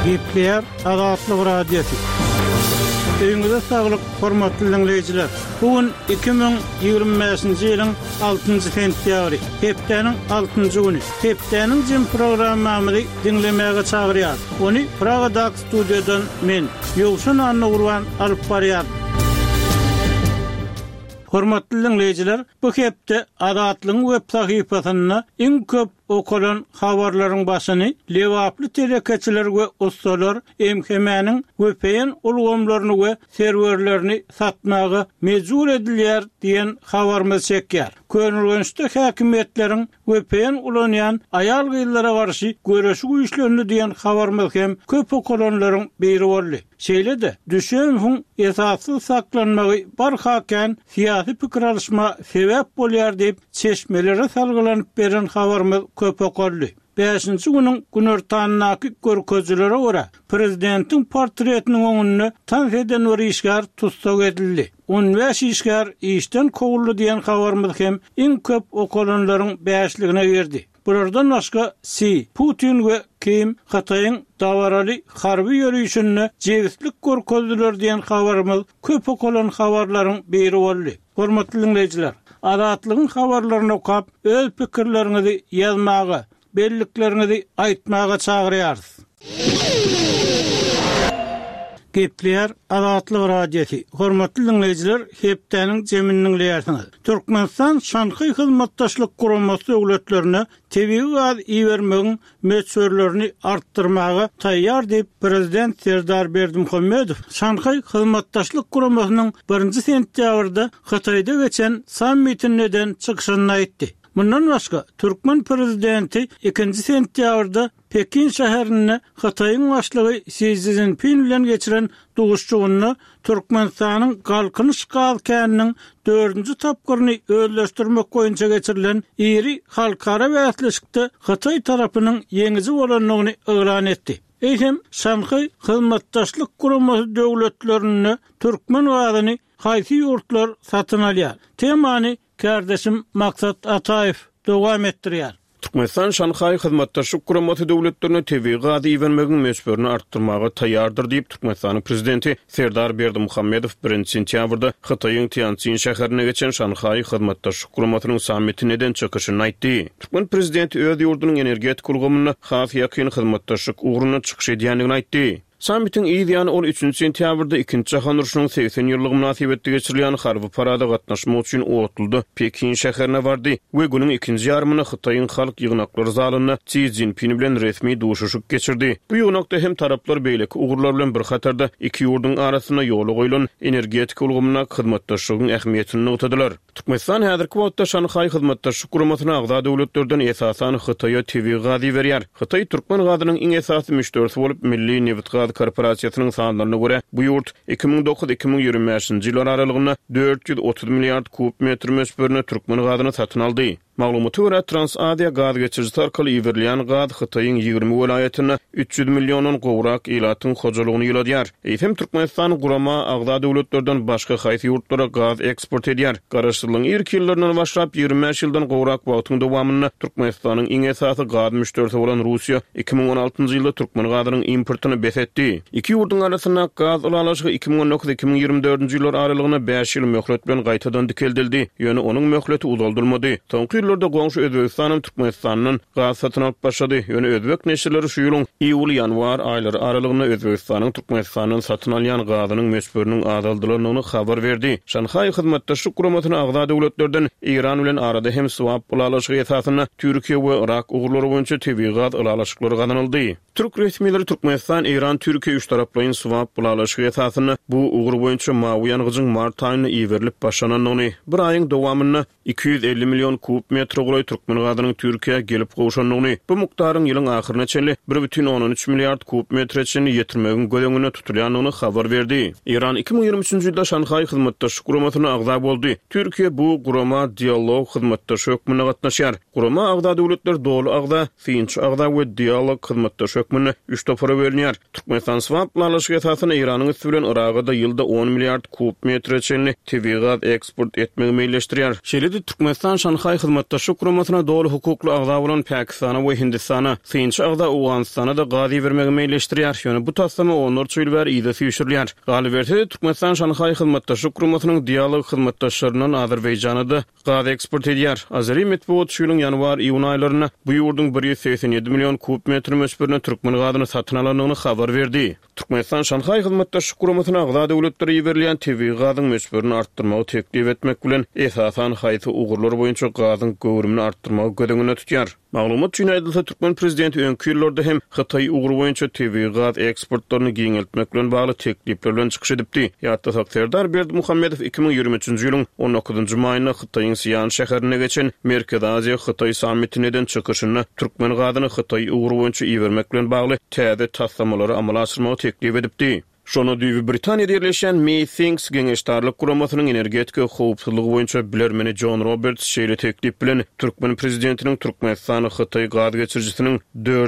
Gepler Azatlyk Radiosu. Öňüňizde saglyk, hormatly dinleýijiler. Bugün 2025-nji ýylyň 6-njy sentýabry, hepdeniň 6-njy güni. Hepdeniň jym programmamy dinlemäge çagyrýar. Ony Praga studiýadan men Ýogşan Anna Urban alyp barýar. Hormatly dinleýijiler, bu hepde Azatlyň web sahypasyna iň köp okulan habarlaryň başyny lewaply telekeçiler we ustalar emhemäniň WPN ulgamlaryny we serwerlerini satmagy mejbur edilýär diýen habarymyz çekýär. Könülgençde häkimetleriň WPN ulanýan aýal gyllara garşy göreşi güýçlerini diýen habarymyz hem köp okulanlaryň biri boldy. Şeýle-de düşen esassyz saklanmagy barhaken siyasi pikir alışma sebäp bolýar diýip çeşmelere salgylanyp beren habarymyz köp okuldy. 5-nji günüň günortanyňky görkezlere görä prezidentiň portretiniň öňünde tanfeden we işgär tutsak edildi. 15 işgär işden kowuldy diýen habarymyz hem iň köp okulanlaryň 5-ligine girdi. Buradan başga Putin we Kim Hataýyň dawaraly harby ýörüşini jegislik görkezdiler diýen habarymyz köp okulan habarlaryň biri boldy. Hormatly dinleýijiler, Azatlygyň habarlaryny okap öz pikirlerinizi ýazmagy, belliklerinizi aýtmaga çagyrýarys. Gepler Azatlyk Radiosu. Hormatly dinleýijiler, hepdeniň jeminiň leýärsiňiz. Türkmenistan Şanxay hyzmatdaşlyk guramasy döwletlerine tebii gaz iýermegiň meçhurlaryny artdyrmaga taýýar diýip prezident Serdar Berdimuhammedow Şanxay hyzmatdaşlyk guramasynyň 1-nji sentýabrda Hataýda geçen sammitinden çykyşyny aýtdy. Bundan başga Türkmen prezidenti 2-nji sentýabrda Pekin şäherine Hataýyň başlygy Xi Jinping bilen geçiren duguşçugyny Türkmenistanyň galkynyş galkanynyň 4-nji tapgyryny özleşdirmek boýunça geçirilen iri halkara bäsleşikde Hataý tarapynyň yeňizi bolanyny elan etdi. Eýsem Şanxay hyzmatdaşlyk guramasy döwletlerini Türkmen gazyny haýsy ýurtlar satyn alýar. Temany kardeşim Maksat Ataýew dowam etdirýär. Türkmenistan Şanxay hyzmatdaşlyk guramasy döwletlerine tebii gaz iýermegiň meçhurlaryny artdyrmaga taýýardyr diýip Türkmenistanyň prezidenti Serdar Berdimuhammedow 1-nji sentýabrda Hataýyň Tianjin şäherine geçen Şanxay hyzmatdaşlyk guramasynyň sammitininden çykyşyny aýtdy. Türkmen prezidenti öz ýurdunyň energetik ulgamyny has ýakyn hyzmatdaşlyk ugruna çykyş edýändigini aýtdy. Sammitin ýyly ol 3-nji sentýabrda 2-nji Jahan uruşynyň 80 ýyllyk münasibetde geçirilen harby parada gatnaşmak üçin otuldy. Pekin şäherine bardy we günüň 2-nji ýarmyny Hataýyň halk ýygnaklary zalyna Xi Jinping bilen resmi duşuşyk geçirdi. Bu ýygnakda hem taraplar beýleki ugurlar bilen bir hatarda iki ýurdun arasyna ýoly goýulan energetik ulgamyna hyzmatdaşlygyň ähmiýetini nugtadylar. Türkmenistan häzirki wagtda Şanxay hyzmatdaşlyk guramasyna agza döwletlerden esasan Hataýa tebii gazy berýär. Hataý Türkmen gazynyň iň esasy müşterisi bolup Milli Neft korporasiýasynyň sanlaryna görä bu ýurt 2009-2025-nji ýylar aralygyna 430 milliard kub metr möspürine Türkmen gazyny satyn aldy. Maglumaty görä Transasiýa gaz geçirjisi arkaly iýerilýän gaz Hataýyň 20 welaýatyna 300 million gowrak ilatyň hojalygyny ýyladýar. Eýsem Türkmenistan gurama agza döwletlerden başga haýsy ýurtlara gaz eksport edýär. Garaşdyrylan ilk ýyllaryndan başlap 25 ýyldan gowrak wagtyň dowamyny Türkmenistanyň iň esasy gaz müşterisi bolan Russiýa 2016-njy ýylda Türkmen gazynyň importyny besetdi. Iki ýurdun arasyna gaz ulalaşygy 2019-2024-nji ýyllar aralygyna 5 ýyl möhlet bilen gaýtadan dikeldildi. Ýöne onuň möhleti uzaldyrylmady. Ýyllarda goňşy Özbekistanyň Türkmenistanyň gaz satyn alyp başlady. Ýöne Özbek neşirleri şu ýylyň iýul-ýanwar aýlary aralygyna Özbekistanyň Türkmenistanyň satyn alýan gazynyň meçhurlarynyň azaldyrylyny habar berdi. Şanxay hyzmatdaşlyk guramasyna agza döwletlerden Iran bilen arada hem swap ulalaşygy esasyna Türkiýe we Irak ugurlary boýunça tebii gaz ulalaşyklary gazanyldy. Türk resmiýetleri Türkmenistan, Iran, Türkiýe üç taraplyň swap ulalaşygy esasyna bu ugur boýunça mawy ýanygyň mart aýyna iýerilip başlananyny, bir aýyň dowamyna 250 million kub metr goly Türkmen gazynyň Türkiýe gelip gowşanyny, bu mukdaryň ýylyň ahyryna çenli 1,13 milliard kub metreçini ýetirmegiň göleňine tutulýanyny habar berdi. Iran 2023-nji ýylda Şanxay hyzmatdaşlyk guramasyna agza boldy. Türkiýe bu gurama dialog hyzmatdaşlyk hökmüne gatnaşýar. Gurama agza döwletler dolu agza, finç agza we dialog hyzmatdaşlyk hökmüne 3 topara bölünýär. Türkmenistan swap ulalaşygy esasyna Iranyň üstü bilen Iraga da ýylda 10 milliard kub metreçini tebii gaz eksport etmegi meýilleşdirýär. Şeýle-de Türkmenistan Şanxay hyzmatdaşlyk guramasyna dolu hukukly agza bolan Pakistana we Hindistana, synçy agza Awganistana da gazy bermegi meýleşdirýär. Ýöne bu taslama onur çylbar ýa-da süýşürlýär. Galiberde Türkmenistan Şanhay hyzmatdaşlyk guramasynyň dialog hyzmatdaşlarynyň Azerbaýjana da gazy eksport edýär. Azeri metbuat şuýylyň ýanwar-iýun aýlaryna bu ýurdun 187 million kub metr mösbürine türkmen gazyny satyn alanyny habar berdi. Türkmenistan Şanhay hyzmatdaşlyk guramasyna agza döwletleri ýeberilýän TV gazyň mösbürini artdyrmagy teklip etmek bilen esasan haýsy ugurlar boýunça gazyň göwrümini artdyrmagy gödüňine tutýar. Maglumat üçin aýdylsa Türkmen prezidenti öňkü ýyllarda hem Hytaý ugur boýunça TV gaz eksportlaryny giňeltmek bilen bagly teklipler bilen çykyş edipdi. Ýa-da Serdar Berdimuhammedow 2023-nji ýylyň 19-njy maýyna Hytaýyň Siýan şäherine geçen Merkez Aziýa Hytaý sammitininden çykyşyny türkmen gazyny Hytaý ugur boýunça iýermek bilen bagly täze taslamlary amala aşyrmagy teklip edipdi. Şonu düýbi Britaniýada ýerleşen Methinks geňeşdarlyk guramasynyň energetika howpsuzlygy boýunça bilermeni John Roberts şeýle teklip bilen Türkmen prezidentiniň Türkmenistany Hytaý gaz geçirjisiniň